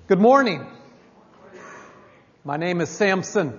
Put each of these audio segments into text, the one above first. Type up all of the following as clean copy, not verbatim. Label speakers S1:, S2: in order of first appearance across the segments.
S1: Good morning. My name is Samson.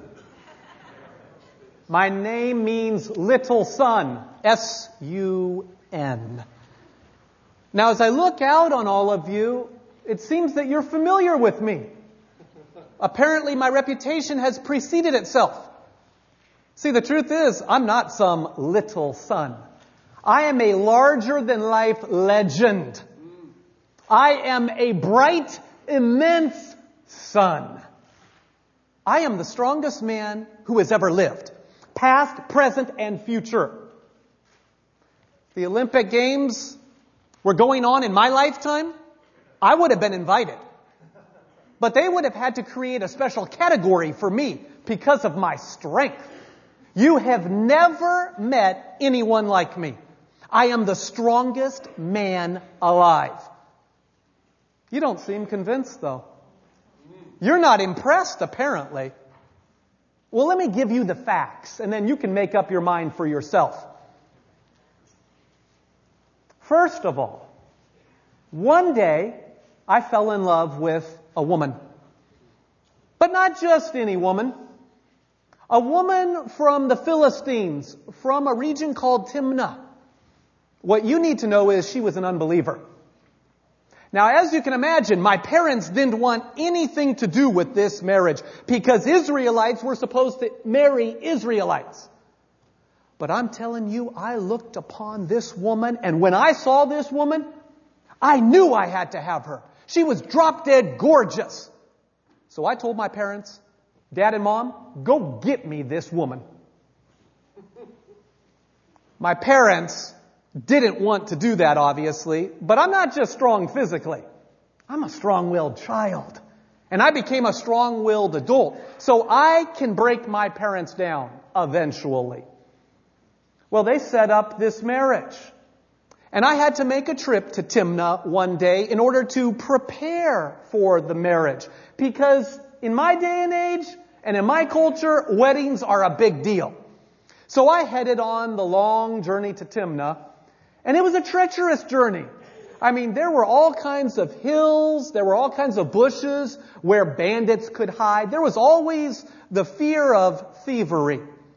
S1: My name means little son, S-U-N. Now, as I look out on all of you, it seems that you're familiar with me. Apparently, my reputation has preceded itself. See, the truth is, I'm not some little son. I am a larger-than-life legend. I am a bright, immense sun. I am the strongest man who has ever lived, past, present, and future. The Olympic Games were going on in my lifetime. I would have been invited. But they would have had to create a special category for me because of my strength. You have never met anyone like me. I am the strongest man alive. You don't seem convinced, though. You're not impressed, apparently. Well, let me give you the facts, and then you can make up your mind for yourself. First of all, one day I fell in love with a woman. But not just any woman. A woman from the Philistines, from a region called Timnah. What you need to know is she was an unbeliever. Now, as you can imagine, my parents didn't want anything to do with this marriage because Israelites were supposed to marry Israelites. But I'm telling you, I looked upon this woman, and when I saw this woman, I knew I had to have her. She was drop-dead gorgeous. So I told my parents, Dad and Mom, go get me this woman. My parents didn't want to do that, obviously, but I'm not just strong physically. I'm a strong-willed child. And I became a strong-willed adult. So I can break my parents down eventually. Well, they set up this marriage. And I had to make a trip to Timnah one day in order to prepare for the marriage. Because in my day and age, and in my culture, weddings are a big deal. So I headed on the long journey to Timnah. And it was a treacherous journey. I mean, there were all kinds of hills. There were all kinds of bushes where bandits could hide. There was always the fear of thievery.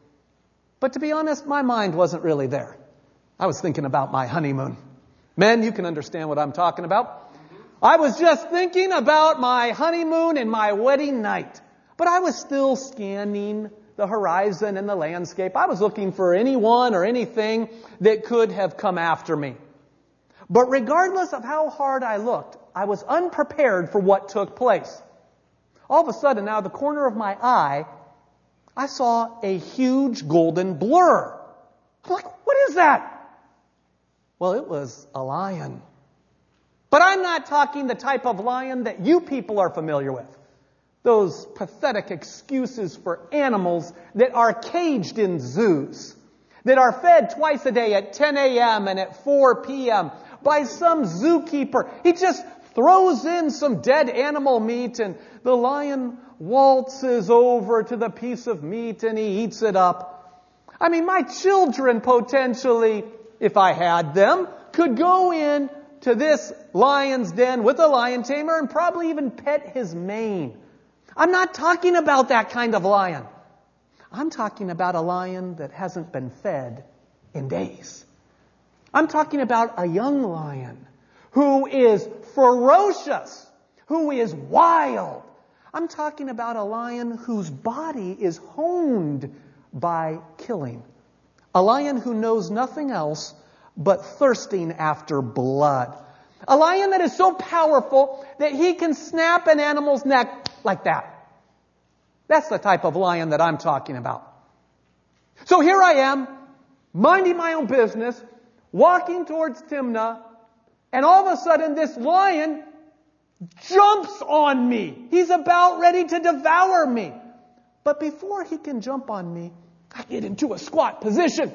S1: But to be honest, my mind wasn't really there. I was thinking about my honeymoon. Men, you can understand what I'm talking about. I was just thinking about my honeymoon and my wedding night. But I was still scanning the horizon and the landscape. I was looking for anyone or anything that could have come after me. But regardless of how hard I looked, I was unprepared for what took place. All of a sudden, out of the corner of my eye, I saw a huge golden blur. I'm like, what is that? Well, it was a lion. But I'm not talking the type of lion that you people are familiar with. Those pathetic excuses for animals that are caged in zoos, that are fed twice a day at 10 a.m. and at 4 p.m. by some zookeeper. He just throws in some dead animal meat and the lion waltzes over to the piece of meat and he eats it up. I mean, my children potentially, if I had them, could go in to this lion's den with a lion tamer and probably even pet his mane. I'm not talking about that kind of lion. I'm talking about a lion that hasn't been fed in days. I'm talking about a young lion who is ferocious, who is wild. I'm talking about a lion whose body is honed by killing. A lion who knows nothing else but thirsting after blood. A lion that is so powerful that he can snap an animal's neck like that. That's the type of lion that I'm talking about. So here I am, minding my own business, walking towards Timnah, and all of a sudden this lion jumps on me. He's about ready to devour me. But before he can jump on me, I get into a squat position.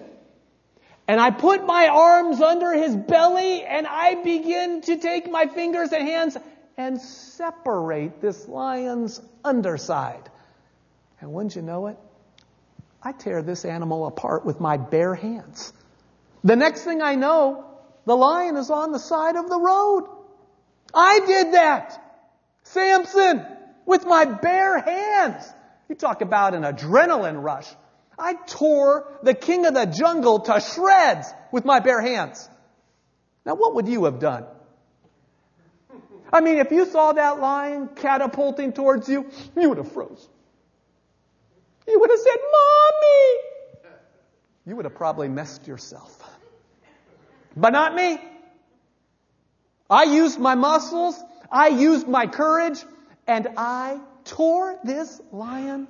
S1: And I put my arms under his belly and I begin to take my fingers and hands and separate this lion's underside. And wouldn't you know it? I tear this animal apart with my bare hands. The next thing I know, the lion is on the side of the road. I did that. Samson, with my bare hands. You talk about an adrenaline rush. I tore the king of the jungle to shreds with my bare hands. Now, what would you have done? I mean, if you saw that lion catapulting towards you, you would have froze. You would have said, Mommy! You would have probably messed yourself. But not me. I used my muscles, I used my courage, and I tore this lion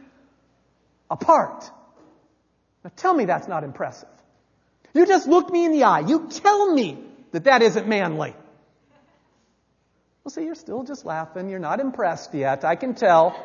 S1: apart. Now tell me that's not impressive. You just look me in the eye. You tell me that that isn't manly. Well, see, you're still just laughing. You're not impressed yet. I can tell.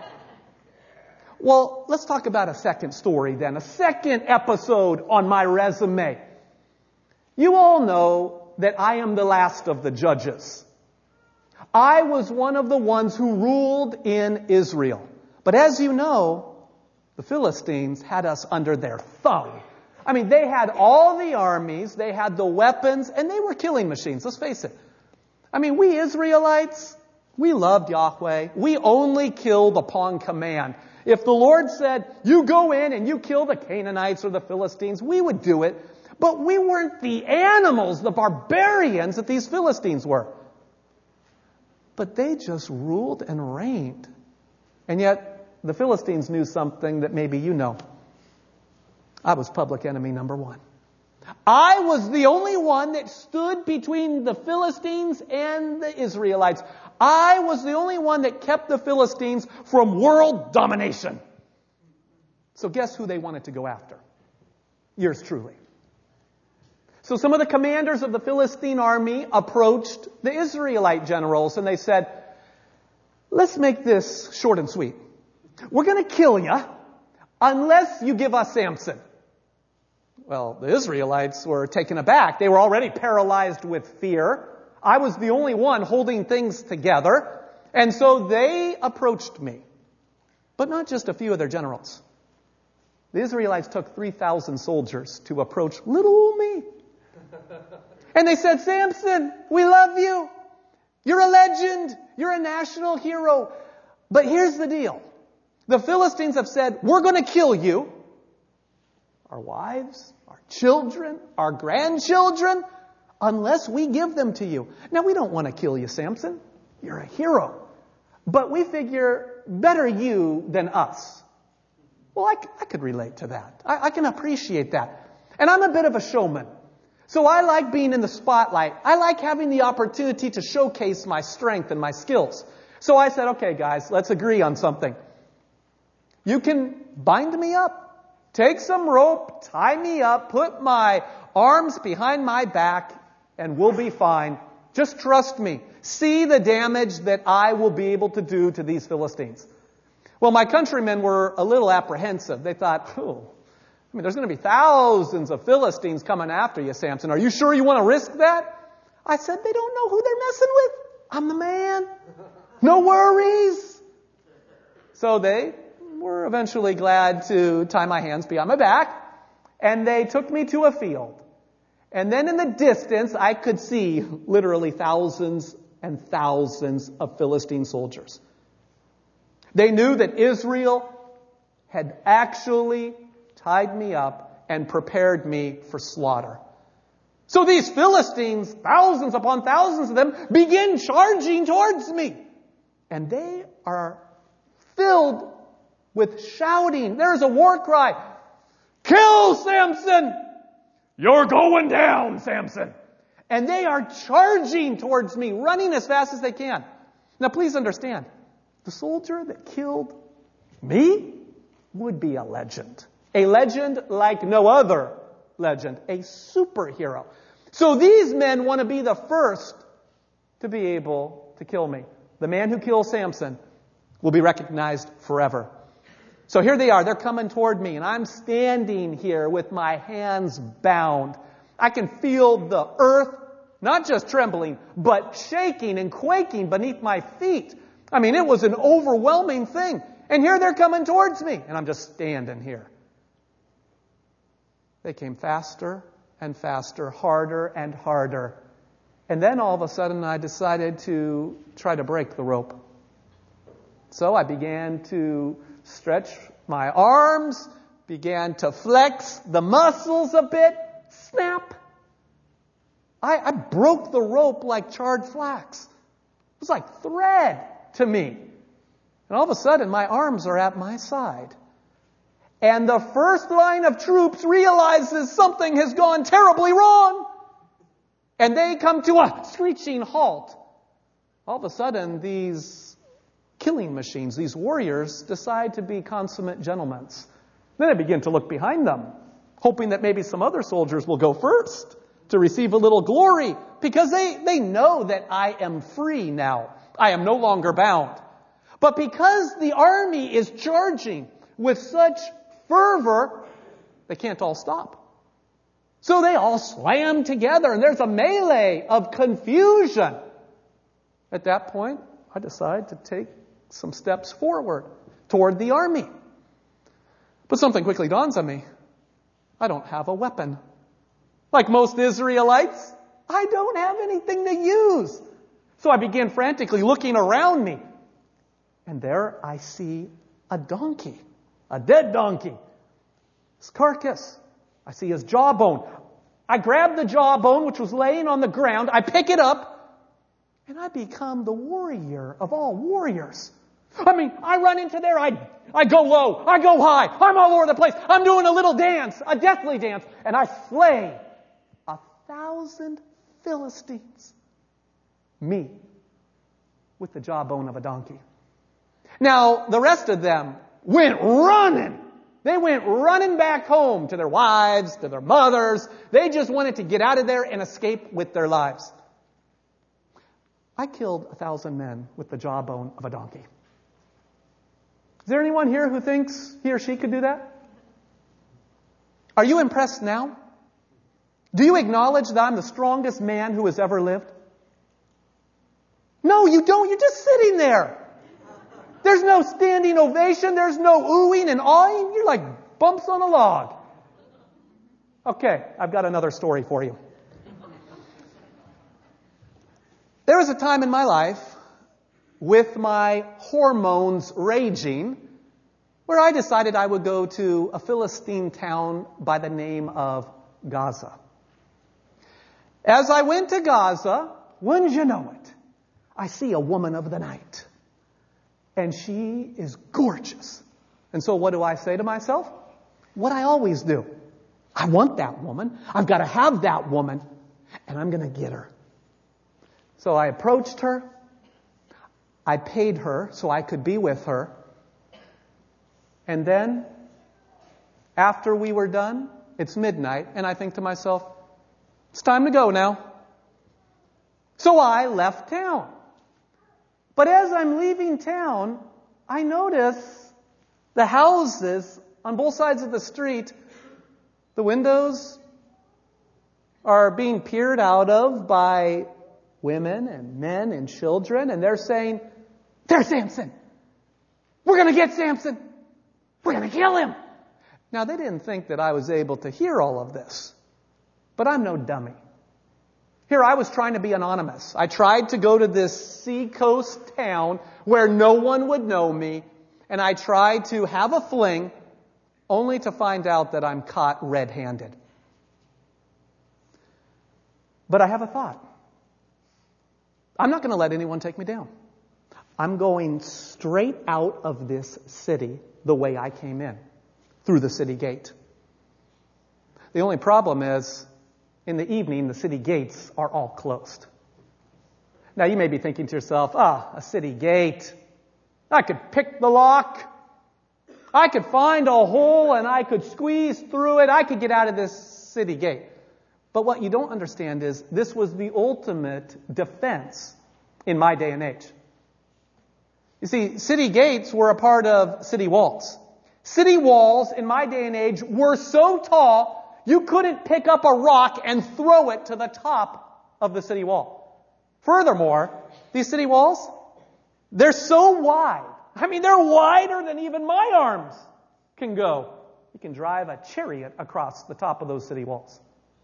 S1: Well, let's talk about a second story then. A second episode on my resume. You all know that I am the last of the judges. I was one of the ones who ruled in Israel. But as you know, the Philistines had us under their thumb. I mean, they had all the armies, they had the weapons, and they were killing machines. Let's face it. I mean, we Israelites, we loved Yahweh. We only killed upon command. If the Lord said, you go in and you kill the Canaanites or the Philistines, we would do it. But we weren't the animals, the barbarians that these Philistines were. But they just ruled and reigned. And yet, the Philistines knew something that maybe you know. I was public enemy number one. I was the only one that stood between the Philistines and the Israelites. I was the only one that kept the Philistines from world domination. So guess who they wanted to go after? Yours truly. So some of the commanders of the Philistine army approached the Israelite generals and they said, let's make this short and sweet. We're going to kill you unless you give us Samson. Well, the Israelites were taken aback. They were already paralyzed with fear. I was the only one holding things together. And so they approached me. But not just a few of their generals. The Israelites took 3,000 soldiers to approach little old me. And they said, Samson, we love you. You're a legend. You're a national hero. But here's the deal. The Philistines have said, we're going to kill you. Our wives, our children, our grandchildren, unless we give them to you. Now, we don't want to kill you, Samson. You're a hero. But we figure better you than us. Well, I could relate to that. I can appreciate that. And I'm a bit of a showman. So I like being in the spotlight. I like having the opportunity to showcase my strength and my skills. So I said, okay, guys, let's agree on something. You can bind me up. Take some rope, tie me up, put my arms behind my back, and we'll be fine. Just trust me. See the damage that I will be able to do to these Philistines. Well, my countrymen were a little apprehensive. They thought, there's going to be thousands of Philistines coming after you, Samson. Are you sure you want to risk that? I said, they don't know who they're messing with. I'm the man. No worries. So they were eventually glad to tie my hands behind my back, and they took me to a field. And then in the distance, I could see literally thousands and thousands of Philistine soldiers. They knew that Israel had actually tied me up and prepared me for slaughter. So these Philistines, thousands upon thousands of them, begin charging towards me. And they are filled with shouting. There is a war cry. Kill Samson! You're going down, Samson! And they are charging towards me, running as fast as they can. Now please understand, the soldier that killed me would be a legend. A legend like no other legend. A superhero. So these men want to be the first to be able to kill me. The man who kills Samson will be recognized forever. So here they are. They're coming toward me, and I'm standing here with my hands bound. I can feel the earth not just trembling, but shaking and quaking beneath my feet. I mean, it was an overwhelming thing. And here they're coming towards me, and I'm just standing here. They came faster and faster, harder and harder. And then all of a sudden I decided to try to break the rope. So I began to stretch my arms, began to flex the muscles a bit. Snap! I broke the rope like charred flax. It was like thread to me. And all of a sudden, my arms are at my side. And the first line of troops realizes something has gone terribly wrong. And they come to a screeching halt. All of a sudden, these killing machines, these warriors, decide to be consummate gentlemen. Then I begin to look behind them, hoping that maybe some other soldiers will go first to receive a little glory, because they know that I am free now. I am no longer bound. But because the army is charging with such fervor, they can't all stop. So they all slam together, and there's a melee of confusion. At that point, I decide to take some steps forward toward the army. But something quickly dawns on me. I don't have a weapon. Like most Israelites, I don't have anything to use. So I began frantically looking around me. And there I see a donkey, a dead donkey. His carcass. I see his jawbone. I grab the jawbone, which was laying on the ground. I pick it up, and I become the warrior of all warriors. I run into there. I go low. I go high. I'm all over the place. I'm doing a little dance, a deathly dance, and I slay 1,000 Philistines. Me, with the jawbone of a donkey. Now, the rest of them went running. They went running back home to their wives, to their mothers. They just wanted to get out of there and escape with their lives. I killed 1,000 men with the jawbone of a donkey. Is there anyone here who thinks he or she could do that? Are you impressed now? Do you acknowledge that I'm the strongest man who has ever lived? No, you don't. You're just sitting there. There's no standing ovation. There's no oohing and awing. You're like bumps on a log. Okay, I've got another story for you. There was a time in my life, with my hormones raging, where I decided I would go to a Philistine town by the name of Gaza. As I went to Gaza, wouldn't you know it, I see a woman of the night. And she is gorgeous. And so what do I say to myself? What I always do. I want that woman. I've got to have that woman. And I'm going to get her. So I approached her. I paid her so I could be with her. And then, after we were done, it's midnight, and I think to myself, it's time to go now. So I left town. But as I'm leaving town, I notice the houses on both sides of the street, the windows are being peered out of by women and men and children, and they're saying, "There's Samson! We're going to get Samson! We're going to kill him!" Now, they didn't think that I was able to hear all of this, but I'm no dummy. Here I was trying to be anonymous. I tried to go to this seacoast town where no one would know me, and I tried to have a fling, only to find out that I'm caught red-handed. But I have a thought. I'm not going to let anyone take me down. I'm going straight out of this city the way I came in, through the city gate. The only problem is, in the evening, the city gates are all closed. Now, you may be thinking to yourself, a city gate. I could pick the lock. I could find a hole and I could squeeze through it. I could get out of this city gate. But what you don't understand is this was the ultimate defense in my day and age. You see, city gates were a part of city walls. City walls in my day and age were so tall you couldn't pick up a rock and throw it to the top of the city wall. Furthermore, these city walls, they're so wide. They're wider than even my arms can go. You can drive a chariot across the top of those city walls.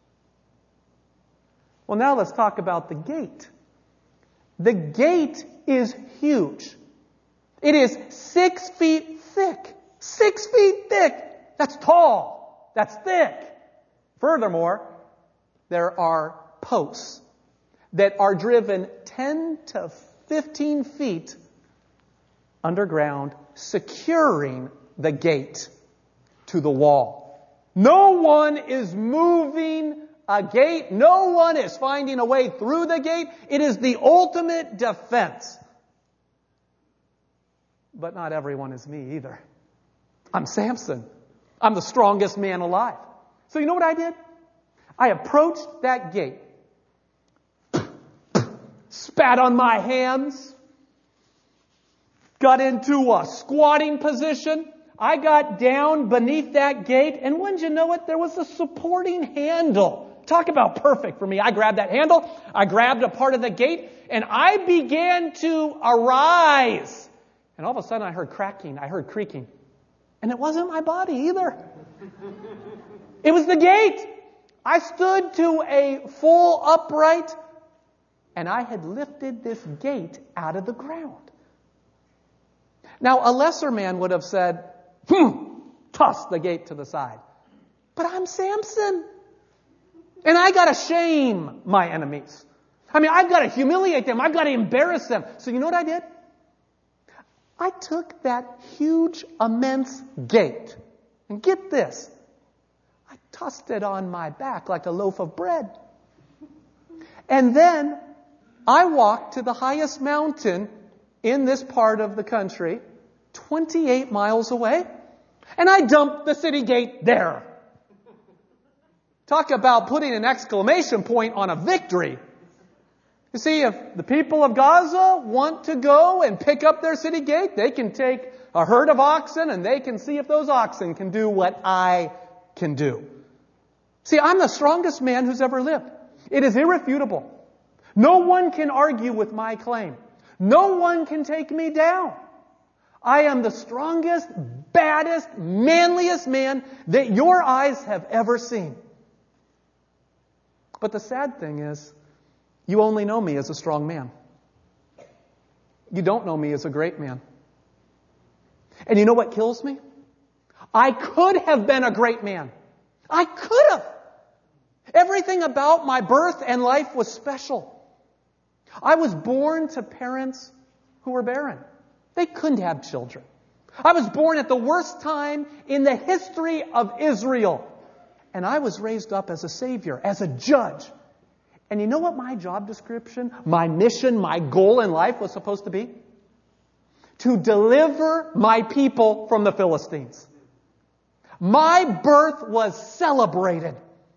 S1: Well, now let's talk about the gate. The gate is huge. It is 6 feet thick. 6 feet thick. That's tall. That's thick. Furthermore, there are posts that are driven 10 to 15 feet underground, securing the gate to the wall. No one is moving a gate. No one is finding a way through the gate. It is the ultimate defense. But not everyone is me either. I'm Samson. I'm the strongest man alive. So you know what I did? I approached that gate, spat on my hands, got into a squatting position. I got down beneath that gate, and wouldn't you know it, there was a supporting handle. Talk about perfect for me. I grabbed that handle, I grabbed a part of the gate, and I began to arise. And all of a sudden I heard cracking, I heard creaking. And it wasn't my body either. It was the gate. I stood to a full upright, and I had lifted this gate out of the ground. Now, a lesser man would have said, toss the gate to the side. But I'm Samson. And I got to shame my enemies. I mean, I've got to humiliate them. I've got to embarrass them. So you know what I did? I took that huge, immense gate. And get this. I tossed it on my back like a loaf of bread. And then I walked to the highest mountain in this part of the country, 28 miles away, and I dumped the city gate there. Talk about putting an exclamation point on a victory. You see, if the people of Gaza want to go and pick up their city gate, they can take a herd of oxen and they can see if those oxen can do what I can do. See, I'm the strongest man who's ever lived. It is irrefutable. No one can argue with my claim. No one can take me down. I am the strongest, baddest, manliest man that your eyes have ever seen. But the sad thing is, you only know me as a strong man. You don't know me as a great man. And you know what kills me? I could have been a great man. I could have. Everything about my birth and life was special. I was born to parents who were barren. They couldn't have children. I was born at the worst time in the history of Israel. And I was raised up as a savior, as a judge. And you know what my job description, my mission, my goal in life was supposed to be? To deliver my people from the Philistines. My birth was celebrated.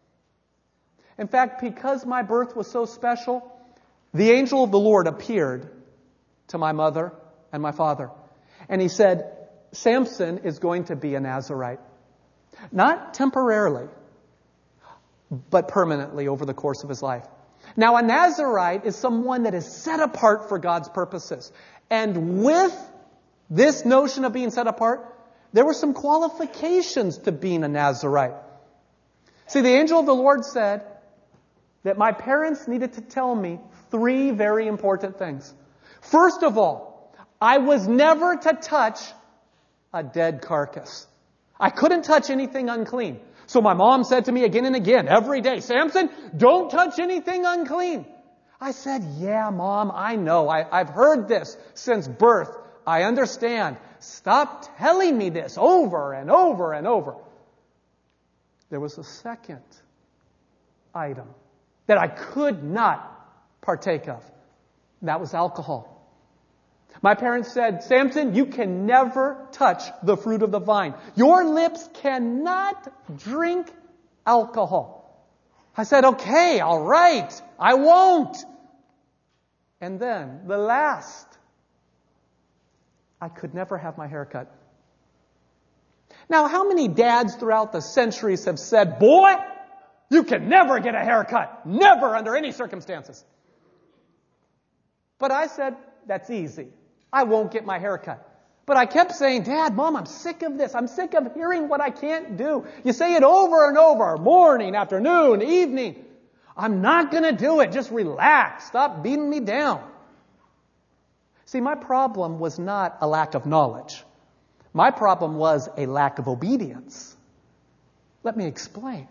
S1: In fact, because my birth was so special, the angel of the Lord appeared to my mother and my father. And he said, Samson is going to be a Nazirite. Not temporarily, but permanently over the course of his life. Now, a Nazirite is someone that is set apart for God's purposes. And with this notion of being set apart, there were some qualifications to being a Nazirite. See, the angel of the Lord said that my parents needed to tell me 3 very important things. First of all, I was never to touch a dead carcass. I couldn't touch anything unclean. So my mom said to me again and again, every day, Samson, don't touch anything unclean. I said, yeah, Mom, I know. I've heard this since birth. I understand. Stop telling me this over and over and over. There was a second item that I could not partake of. That was alcohol. My parents said, Samson, you can never touch the fruit of the vine. Your lips cannot drink alcohol. I said, okay, all right, I won't. And then the last, I could never have my hair cut. Now, how many dads throughout the centuries have said, boy, you can never get a haircut. Never under any circumstances. But I said, that's easy. I won't get my hair cut. But I kept saying, Dad, Mom, I'm sick of this. I'm sick of hearing what I can't do. You say it over and over, morning, afternoon, evening. I'm not going to do it. Just relax. Stop beating me down. See, my problem was not a lack of knowledge. My problem was a lack of obedience. Let me explain.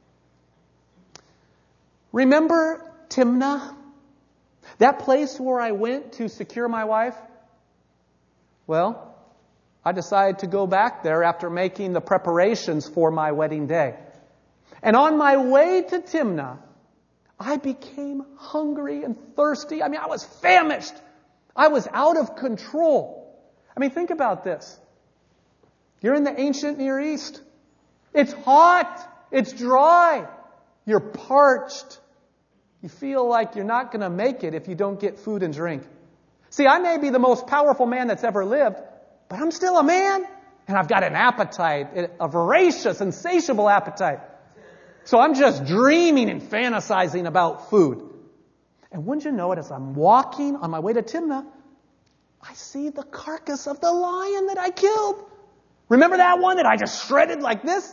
S1: Remember Timnah? That place where I went to secure my wife? Well, I decided to go back there after making the preparations for my wedding day. And on my way to Timnah, I became hungry and thirsty. I was famished. I was out of control. Think about this. You're in the ancient Near East. It's hot. It's dry. You're parched. You feel like you're not going to make it if you don't get food and drink. See, I may be the most powerful man that's ever lived, but I'm still a man. And I've got an appetite, a voracious, insatiable appetite. So I'm just dreaming and fantasizing about food. And wouldn't you know it, as I'm walking on my way to Timnah, I see the carcass of the lion that I killed. Remember that one that I just shredded like this?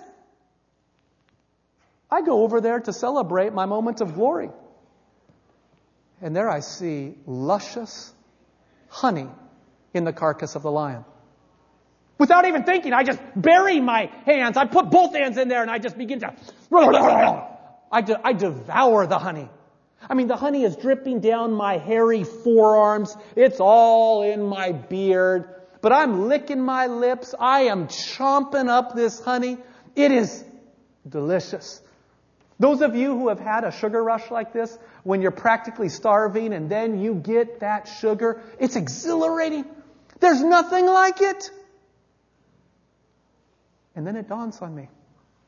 S1: I go over there to celebrate my moment of glory. And there I see luscious honey in the carcass of the lion. Without even thinking, I just bury my hands. I put both hands in there and I just begin to... I devour the honey. The honey is dripping down my hairy forearms. It's all in my beard. But I'm licking my lips. I am chomping up this honey. It is delicious. Those of you who have had a sugar rush like this, when you're practically starving and then you get that sugar, it's exhilarating. There's nothing like it. And then it dawns on me.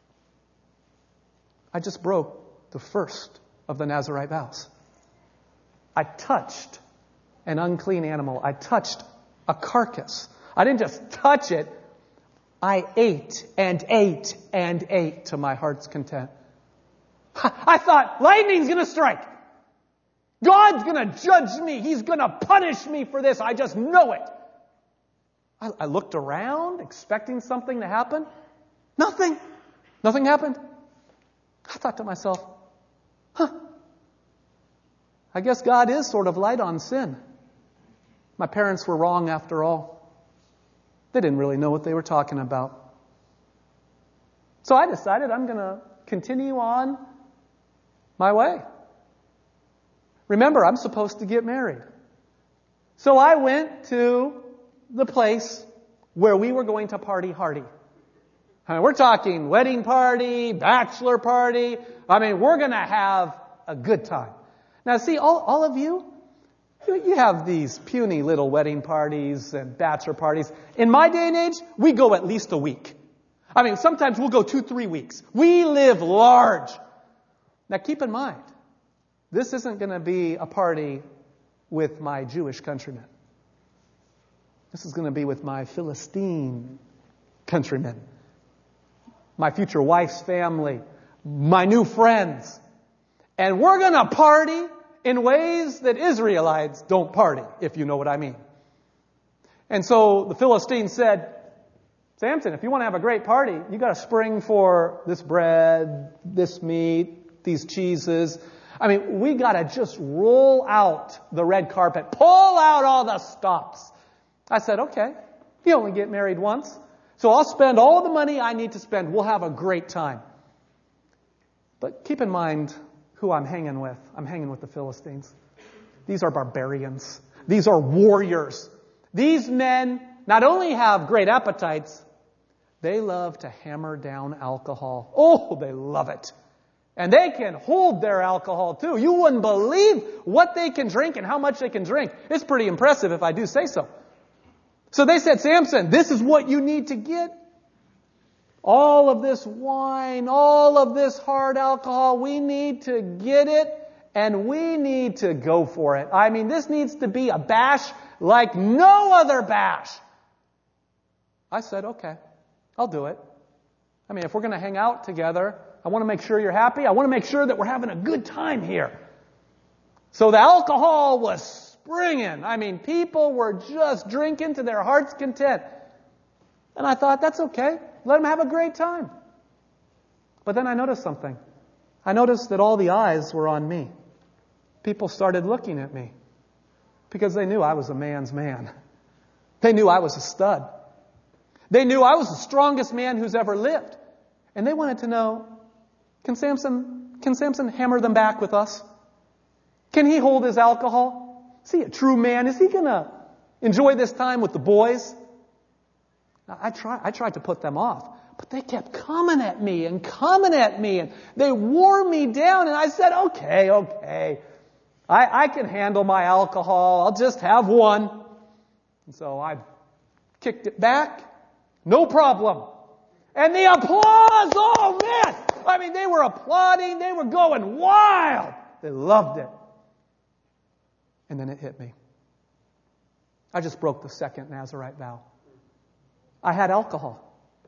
S1: I just broke the first of the Nazirite vows. I touched an unclean animal. I touched a carcass. I didn't just touch it. I ate and ate and ate to my heart's content. I thought, lightning's going to strike. God's going to judge me. He's going to punish me for this. I just know it. I looked around, expecting something to happen. Nothing. Nothing happened. I thought to myself, I guess God is sort of light on sin. My parents were wrong after all. They didn't really know what they were talking about. So I decided I'm going to continue on my way. Remember, I'm supposed to get married. So I went to the place where we were going to party hardy. We're talking wedding party, bachelor party. We're going to have a good time. Now see, all of you have these puny little wedding parties and bachelor parties. In my day and age, we go at least a week. Sometimes we'll go 2-3 weeks. We live large. Now keep in mind, this isn't going to be a party with my Jewish countrymen. This is going to be with my Philistine countrymen, my future wife's family, my new friends. And we're going to party in ways that Israelites don't party, if you know what I mean. And so the Philistines said, Samson, if you want to have a great party, you got to spring for this bread, this meat, these cheeses. We got to just roll out the red carpet, pull out all the stops. I said, okay, you only get married once, so I'll spend all the money I need to spend. We'll have a great time. But keep in mind who I'm hanging with. I'm hanging with the Philistines. These are barbarians. These are warriors. These men not only have great appetites, they love to hammer down alcohol. Oh, they love it. And they can hold their alcohol too. You wouldn't believe what they can drink and how much they can drink. It's pretty impressive if I do say so. So they said, Samson, this is what you need to get. All of this wine, all of this hard alcohol, we need to get it and we need to go for it. This needs to be a bash like no other bash. I said, okay, I'll do it. If we're going to hang out together, I want to make sure you're happy. I want to make sure that we're having a good time here. So the alcohol was springing. People were just drinking to their heart's content. And I thought, that's okay. Let them have a great time. But then I noticed something. I noticed that all the eyes were on me. People started looking at me. Because they knew I was a man's man. They knew I was a stud. They knew I was the strongest man who's ever lived. And they wanted to know, can Samson hammer them back with us? Can he hold his alcohol? Is he a true man? Is he going to enjoy this time with the boys? Now, I tried to put them off, but they kept coming at me, and they wore me down, and I said, okay. I can handle my alcohol. I'll just have one. And so I kicked it back. No problem. And the applause, oh man! I mean, they were applauding. They were going wild. They loved it. And then it hit me. I just broke the second Nazirite vow. I had alcohol.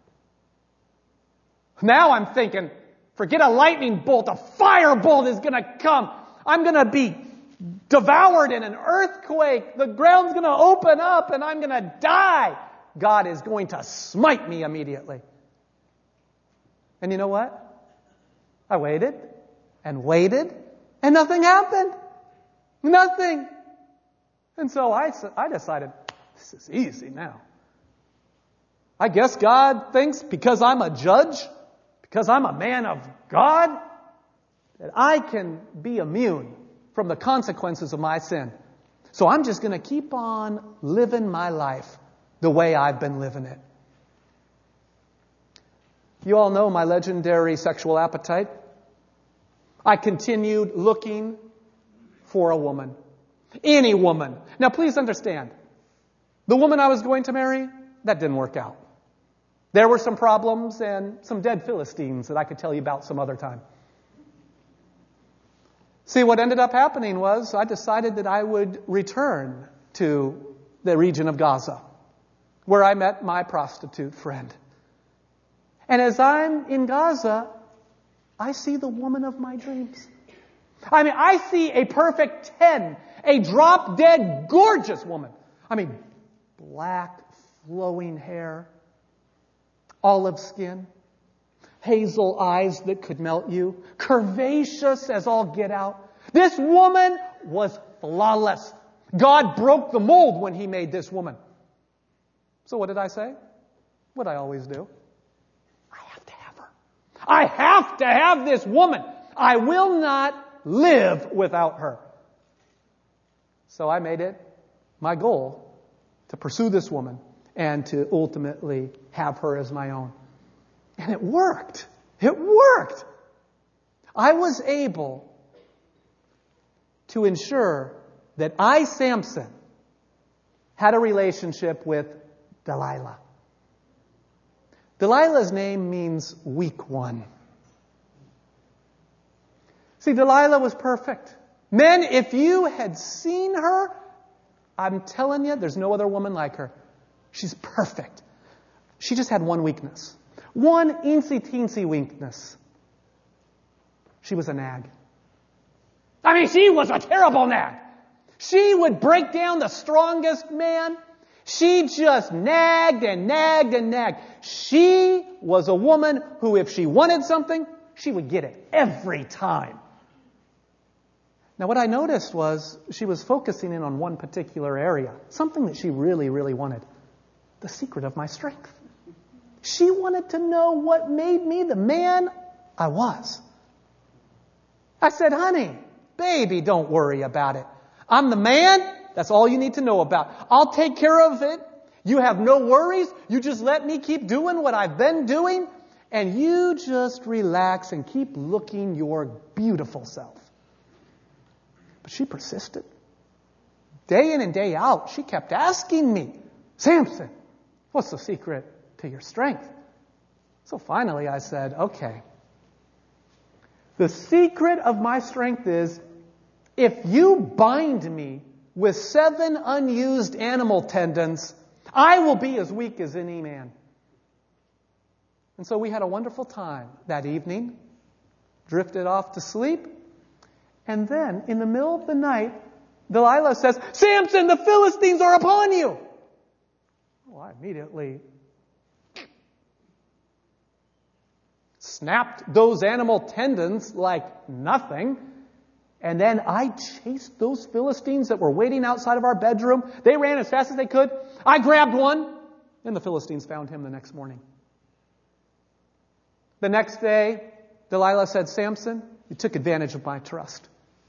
S1: Now I'm thinking, forget a lightning bolt, a firebolt is going to come. I'm going to be devoured in an earthquake. The ground's going to open up and I'm going to die. God is going to smite me immediately. And you know what? I waited and nothing happened. Nothing. And so I decided, this is easy now. I guess God thinks because I'm a judge, because I'm a man of God, that I can be immune from the consequences of my sin. So I'm just going to keep on living my life the way I've been living it. You all know my legendary sexual appetite. I continued looking for a woman. Any woman. Now please understand, the woman I was going to marry, that didn't work out. There were some problems and some dead Philistines that I could tell you about some other time. See, what ended up happening was I decided that I would return to the region of Gaza, where I met my prostitute friend. And as I'm in Gaza, I see the woman of my dreams. I mean, I see a perfect 10, a drop-dead gorgeous woman. I mean, black, flowing hair, olive skin, hazel eyes that could melt you, curvaceous as all get out. This woman was flawless. God broke the mold when He made this woman. So what did I say? What I always do. I have to have her. I have to have this woman. I will not live without her. So I made it my goal to pursue this woman and to ultimately have her as my own. And it worked. It worked. I was able to ensure that I, Samson, had a relationship with Delilah. Delilah's name means weak one. See, Delilah was perfect. Men, if you had seen her, I'm telling you, there's no other woman like her. She's perfect. She just had one weakness. One eensy-teensy weakness. She was a nag. I mean, she was a terrible nag. She would break down the strongest man. She just nagged and nagged and nagged. She was a woman who, if she wanted something, she would get it every time. Now, what I noticed was she was focusing in on one particular area, something that she really, really wanted. The secret of my strength. She wanted to know what made me the man I was. I said, honey, baby, don't worry about it. I'm the man. That's all you need to know about. I'll take care of it. You have no worries. You just let me keep doing what I've been doing. And you just relax and keep looking your beautiful self. But she persisted. Day in and day out, she kept asking me, Samson, what's the secret to your strength? So finally I said, okay. The secret of my strength is if you bind me with 7 unused animal tendons, I will be as weak as any man. And so we had a wonderful time that evening, drifted off to sleep, and then in the middle of the night, Delilah says, Samson, the Philistines are upon you. Well, I immediately snapped those animal tendons like nothing. And then I chased those Philistines that were waiting outside of our bedroom. They ran as fast as they could. I grabbed one, and the Philistines found him the next morning. The next day, Delilah said, Samson, you took advantage of my trust.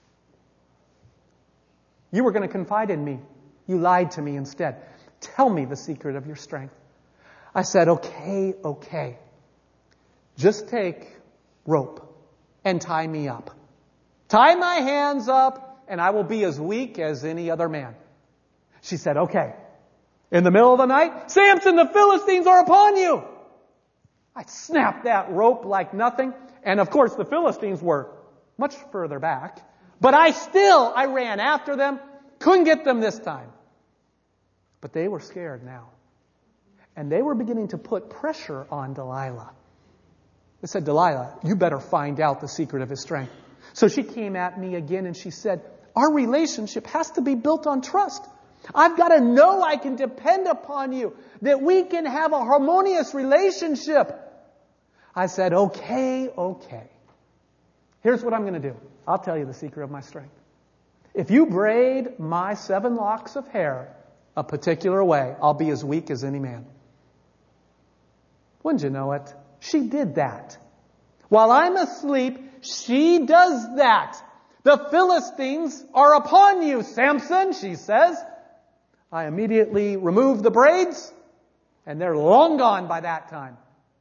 S1: You were going to confide in me. You lied to me instead. Tell me the secret of your strength. I said, okay. Just take rope and tie me up. Tie my hands up, and I will be as weak as any other man. She said, okay. In the middle of the night, Samson, the Philistines are upon you. I snapped that rope like nothing. And of course, the Philistines were much further back. But I ran after them. Couldn't get them this time. But they were scared now. And they were beginning to put pressure on Delilah. They said, Delilah, you better find out the secret of his strength. So she came at me again and she said, our relationship has to be built on trust. I've got to know I can depend upon you, that we can have a harmonious relationship. I said, okay. Here's what I'm going to do. I'll tell you the secret of my strength. If you braid my 7 locks of hair a particular way, I'll be as weak as any man. Wouldn't you know it? She did that. While I'm asleep, she does that. The Philistines are upon you, Samson, she says. I immediately remove the braids, and they're long gone by that time.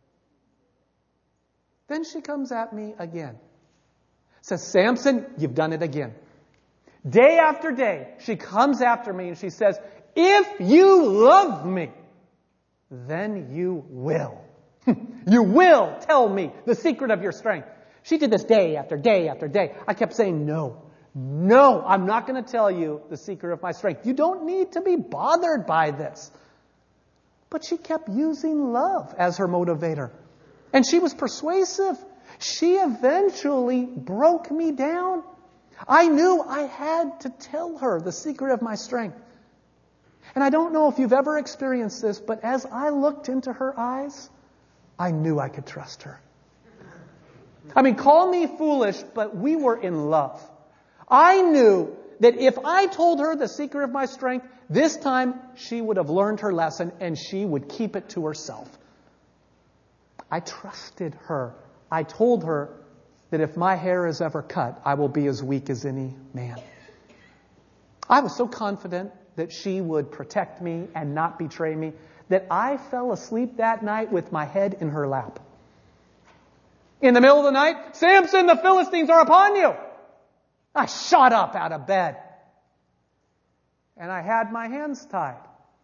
S1: Then she comes at me again. Says, Samson, you've done it again. Day after day, she comes after me and she says, if you love me, then you will. You will tell me the secret of your strength. She did this day after day after day. I kept saying, no, I'm not going to tell you the secret of my strength. You don't need to be bothered by this. But she kept using love as her motivator. And she was persuasive. She eventually broke me down. I knew I had to tell her the secret of my strength. And I don't know if you've ever experienced this, but as I looked into her eyes, I knew I could trust her. I mean, call me foolish, but we were in love. I knew that if I told her the secret of my strength, this time she would have learned her lesson and she would keep it to herself. I trusted her. I told her that if my hair is ever cut, I will be as weak as any man. I was so confident that she would protect me and not betray me that I fell asleep that night with my head in her lap. In the middle of the night, Samson, the Philistines are upon you. I shot up out of bed. And I had my hands tied.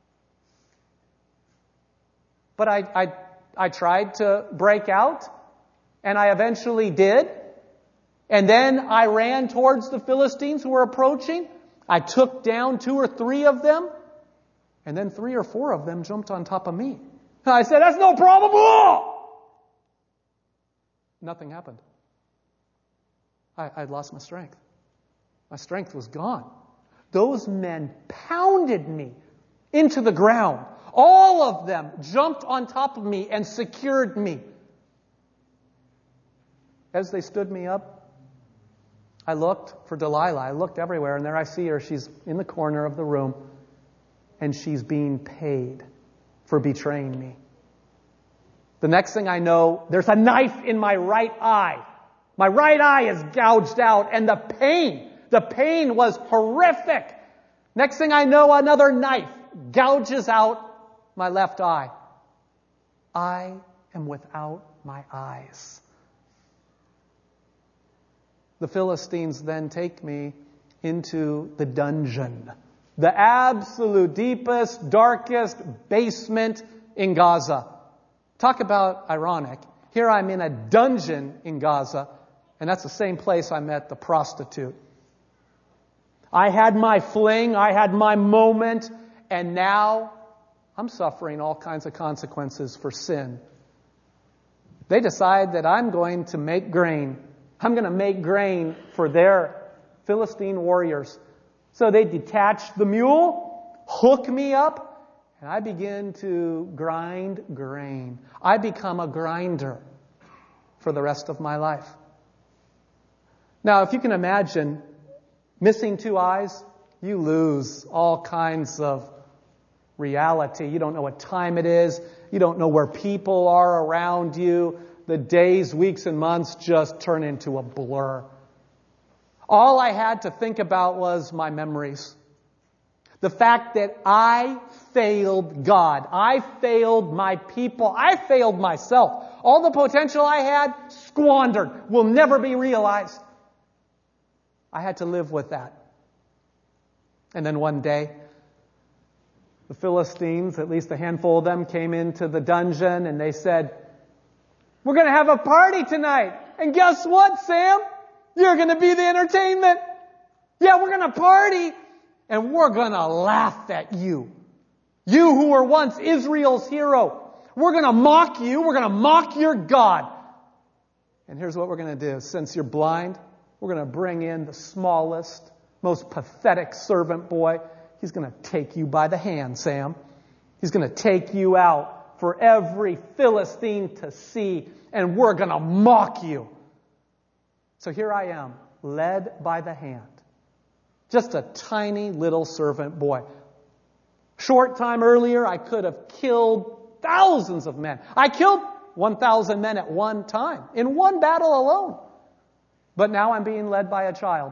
S1: But I tried to break out. And I eventually did. And then I ran towards the Philistines who were approaching. I took down 2 or 3 of them. And then 3 or 4 of them jumped on top of me. I said, that's no problem at all. Nothing happened. I'd lost my strength. My strength was gone. Those men pounded me into the ground. All of them jumped on top of me and secured me. As they stood me up, I looked for Delilah. I looked everywhere, and there I see her. She's in the corner of the room, and she's being paid for betraying me. The next thing I know, there's a knife in my right eye. My right eye is gouged out, and the pain was horrific. Next thing I know, another knife gouges out my left eye. I am without my eyes. The Philistines then take me into the dungeon, the absolute deepest, darkest basement in Gaza. Talk about ironic. Here I'm in a dungeon in Gaza, and that's the same place I met the prostitute. I had my fling, I had my moment, and now I'm suffering all kinds of consequences for sin. They decide that I'm going to make grain. I'm going to make grain for their Philistine warriors. So they detach the mule, hook me up, and I begin to grind grain. I become a grinder for the rest of my life. Now, if you can imagine Missing 2 eyes, you lose all kinds of reality. You don't know what time it is. You don't know where people are around you. The days, weeks, and months just turn into a blur. All I had to think about was my memories. The fact that I failed God. I failed my people. I failed myself. All the potential I had, squandered, will never be realized. I had to live with that. And then one day, the Philistines, at least a handful of them, came into the dungeon and they said, "We're going to have a party tonight. And guess what, Sam? You're going to be the entertainment. Yeah, we're going to party. And we're going to laugh at you. You who were once Israel's hero. We're going to mock you. We're going to mock your God. And here's what we're going to do. Since you're blind, we're going to bring in the smallest, most pathetic servant boy. He's going to take you by the hand, Sam. He's going to take you out for every Philistine to see. And we're going to mock you." So here I am, led by the hand. Just a tiny little servant boy. Short time earlier, I could have killed thousands of men. I killed 1,000 men at one time, in one battle alone. But now I'm being led by a child.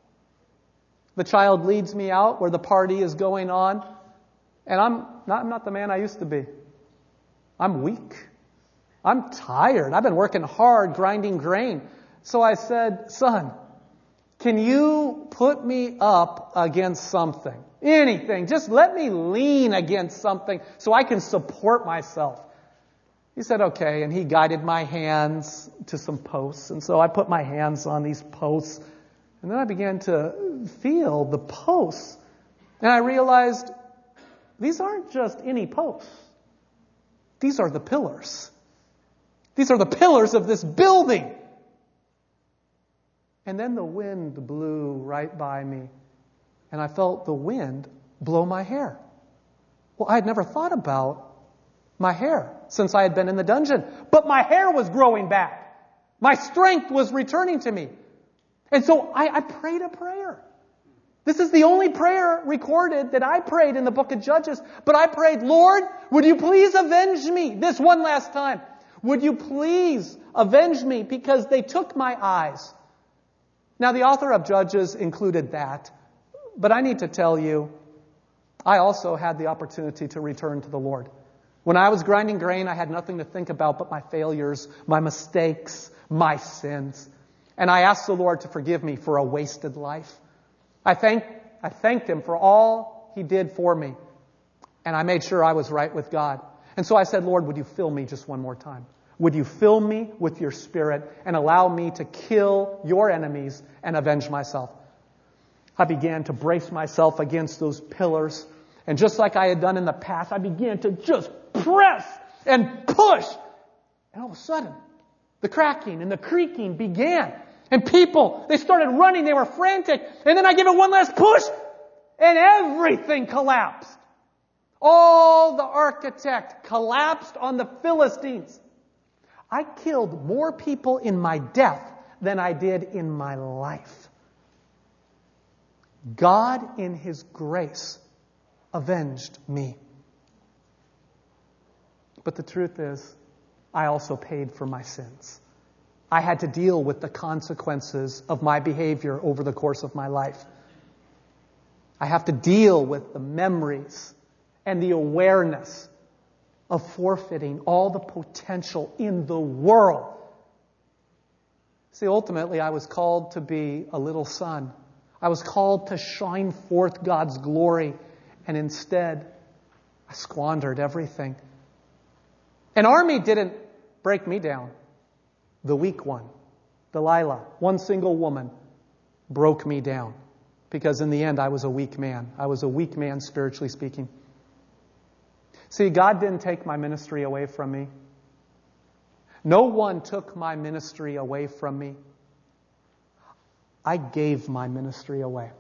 S1: The child leads me out where the party is going on, and I'm not the man I used to be. I'm weak. I'm tired. I've been working hard grinding grain. So I said, "Son, can you put me up against something? Anything. Just let me lean against something so I can support myself." He said, "Okay." And he guided my hands to some posts. And so I put my hands on these posts. And then I began to feel the posts. And I realized these aren't just any posts. These are the pillars. These are the pillars of this building. And then the wind blew right by me. And I felt the wind blow my hair. Well, I had never thought about my hair since I had been in the dungeon. But my hair was growing back. My strength was returning to me. And so I prayed a prayer. This is the only prayer recorded that I prayed in the book of Judges. But I prayed, "Lord, would you please avenge me this one last time? Would you please avenge me because they took my eyes?" Now, the author of Judges included that. But I need to tell you, I also had the opportunity to return to the Lord. When I was grinding grain, I had nothing to think about but my failures, my mistakes, my sins. And I asked the Lord to forgive me for a wasted life. I thanked Him for all He did for me. And I made sure I was right with God. And so I said, "Lord, would you fill me just one more time? Would you fill me with your Spirit and allow me to kill your enemies and avenge myself?" I began to brace myself against those pillars. And just like I had done in the past, I began to just press and push. And all of a sudden, the cracking and the creaking began. And people, they started running. They were frantic. And then I gave it one last push. And everything collapsed. All the architect collapsed on the Philistines. I killed more people in my death than I did in my life. God, in His grace, avenged me. But the truth is, I also paid for my sins. I had to deal with the consequences of my behavior over the course of my life. I have to deal with the memories and the awareness of forfeiting all the potential in the world. See, ultimately, I was called to be a little son. I was called to shine forth God's glory. And instead, I squandered everything. An army didn't break me down. The weak one, Delilah, one single woman, broke me down. Because in the end, I was a weak man. I was a weak man, spiritually speaking. See, God didn't take my ministry away from me. No one took my ministry away from me. I gave my ministry away.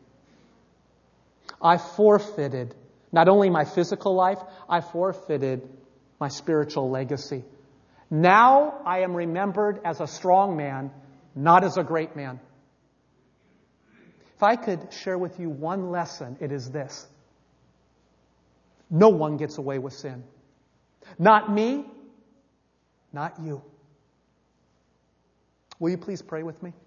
S1: I forfeited not only my physical life, I forfeited my spiritual legacy. Now I am remembered as a strong man, not as a great man. If I could share with you one lesson, it is this. No one gets away with sin. Not me, not you. Will you please pray with me?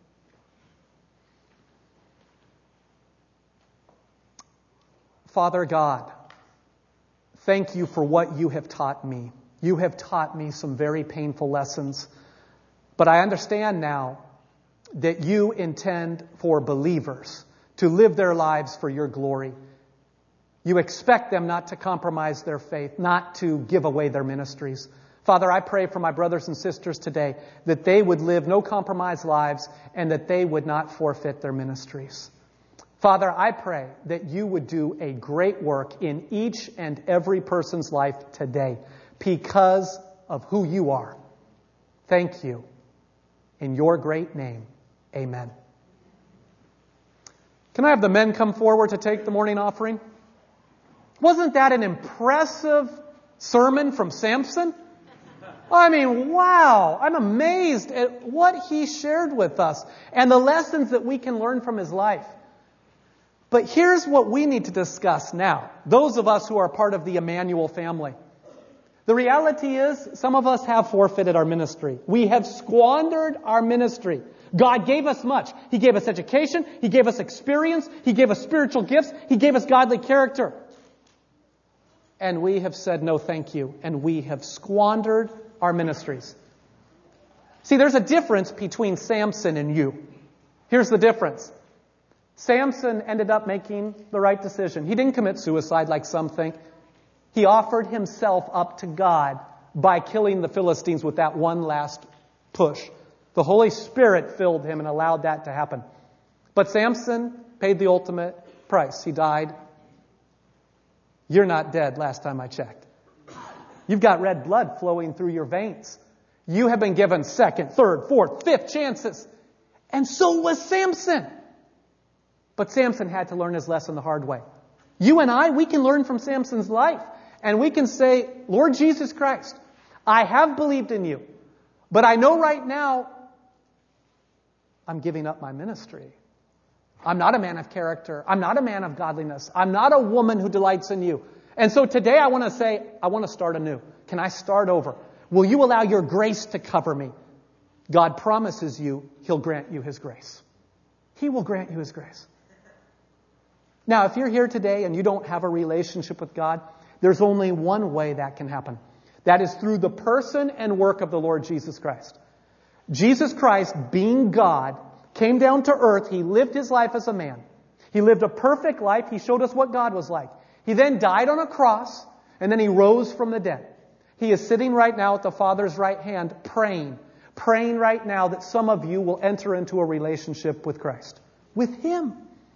S1: Father God, thank you for what you have taught me. You have taught me some very painful lessons. But I understand now that you intend for believers to live their lives for your glory. You expect them not to compromise their faith, not to give away their ministries. Father, I pray for my brothers and sisters today that they would live no compromise lives and that they would not forfeit their ministries. Father, I pray that you would do a great work in each and every person's life today because of who you are. Thank you. In your great name, amen. Can I have the men come forward to take the morning offering? Wasn't that an impressive sermon from Samson? I mean, wow! I'm amazed at what he shared with us and the lessons that we can learn from his life. But here's what we need to discuss now, those of us who are part of the Emmanuel family. The reality is, some of us have forfeited our ministry. We have squandered our ministry. God gave us much. He gave us education. He gave us experience. He gave us spiritual gifts. He gave us godly character. And we have said no thank you. And we have squandered our ministries. See, there's a difference between Samson and you. Here's the difference. Samson ended up making the right decision. He didn't commit suicide like some think. He offered himself up to God by killing the Philistines with that one last push. The Holy Spirit filled him and allowed that to happen. But Samson paid the ultimate price. He died. You're not dead last time I checked. You've got red blood flowing through your veins. You have been given second, third, fourth, fifth chances. And so was Samson. But Samson had to learn his lesson the hard way. You and I, we can learn from Samson's life. And we can say, Lord Jesus Christ, I have believed in you. But I know right now, I'm giving up my ministry. I'm not a man of character. I'm not a man of godliness. I'm not a woman who delights in you. And so today I want to say, I want to start anew. Can I start over? Will you allow your grace to cover me? God promises you He'll grant you His grace. He will grant you His grace. Now, if you're here today and you don't have a relationship with God, there's only one way that can happen. That is through the person and work of the Lord Jesus Christ. Jesus Christ, being God, came down to earth. He lived His life as a man. He lived a perfect life. He showed us what God was like. He then died on a cross, and then He rose from the dead. He is sitting right now at the Father's right hand, praying right now that some of you will enter into a relationship with Christ, with Him.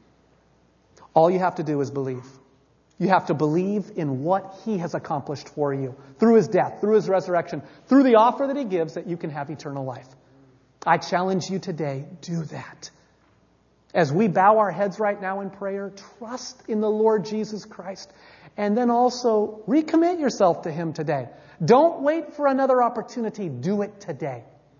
S1: All you have to do is believe. You have to believe in what He has accomplished for you through His death, through His resurrection, through the offer that He gives that you can have eternal life. I challenge you today, do that. As we bow our heads right now in prayer, trust in the Lord Jesus Christ. And then also recommit yourself to Him today. Don't wait for another opportunity. Do it today.